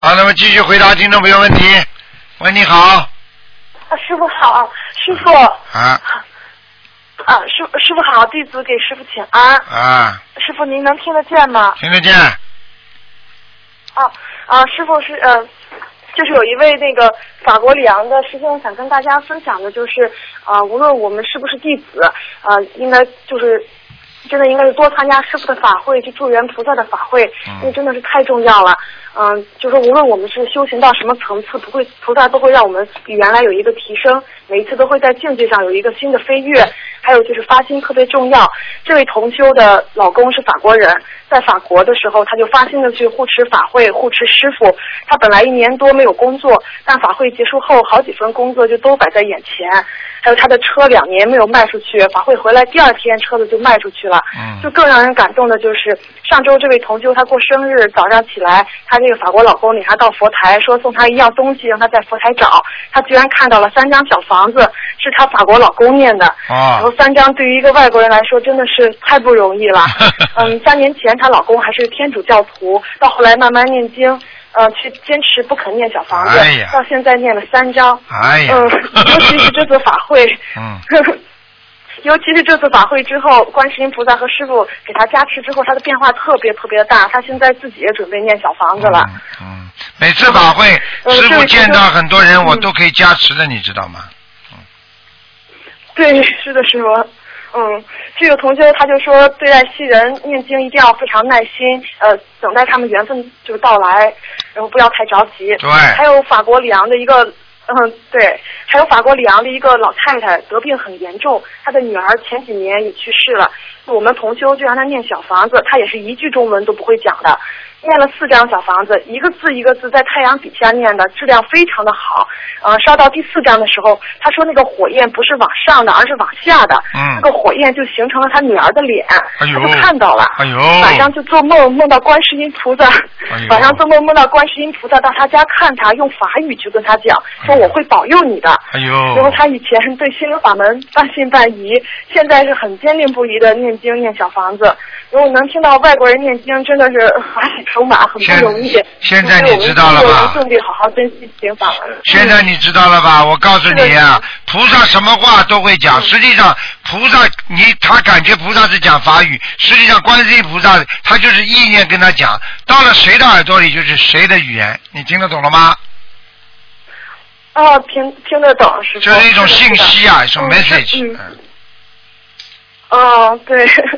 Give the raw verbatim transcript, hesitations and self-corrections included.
好，那么继续回答听众朋友问题。喂，你好。 啊，师傅好，师傅。 啊。 啊，师师傅好，弟子给师傅请安。 啊。 师傅您能听得见吗？ 听得见。 啊啊，师傅是呃，就是有一位那个法国里昂的师兄想跟大家分享的，就是啊、呃，无论我们是不是弟子，啊、呃，应该就是真的应该是多参加师傅的法会，去助缘菩萨的法会，因为真的是太重要了。嗯、呃，就是无论我们是修行到什么层次，不会菩萨都会让我们比原来有一个提升，每一次都会在境界上有一个新的飞跃。还有就是发心特别重要。这位同修的老公是法国人，在法国的时候他就发心的去护持法会，护持师傅。他本来一年多没有工作，但法会结束后好几份工作就都摆在眼前。还有他的车两年没有卖出去，法会回来第二天车子就卖出去了。就更让人感动的就是上周这位同修他过生日，早上起来他这个法国老公领他到佛台，说送他一样东西让他在佛台找，他居然看到了三张小房子，是他法国老公念的。然后三张对于一个外国人来说真的是太不容易了。嗯，三年前她老公还是天主教徒，到后来慢慢念经，呃，去坚持不肯念小房子， 哎、 到现在念了三张。 哎呀， 嗯，尤其是这次法会， 嗯， 尤其是这次法会之后，观世音菩萨和师父给他加持之后，他的变化特别特别大。他现在自己也准备念小房子了。 嗯，嗯每次法会、嗯、师父见到很多人，我都可以加持的，你知道吗？ 对，是的，师傅。嗯，这个同修他就说，对待西人念经一定要非常耐心，呃，等待他们缘分就到来，然后不要太着急。 对。 还有法国里昂的一个，嗯，对，还有法国里昂的一个老太太得病很严重，她的女儿前几年也去世了。我们同修就让她念小房子，她也是一句中文都不会讲的。念了四张小房子，一个字一个字在太阳底下念的，质量非常的好。呃，烧到第四张的时候，他说那个火焰不是往上的，而是往下的。 嗯。 那个火焰就形成了他女儿的脸， 哎呦， 他就看到了。 哎呦。 晚上就做梦，梦到观世音菩萨。 哎呦。 晚上做梦梦到观世音菩萨到他家看他，用法语去跟他讲，说我会保佑你的。 哎呦。 然后他以前对心灵法门半信半疑，现在是很坚定不移的念经念小房子。如果能听到外国人念经，真的是法喜充满，很不容易。 现在你知道了吧？ 顺利好好珍惜心法门。 现在你知道了吧？我告诉你啊，菩萨什么话都会讲。实际上，菩萨你他感觉菩萨是讲法语，实际上观世音菩萨他就是意念跟他讲，到了谁的耳朵里就是谁的语言，你听得懂了吗？ 哦，听听得懂，是。 就是一种信息啊，一种 message。 嗯。哦，对。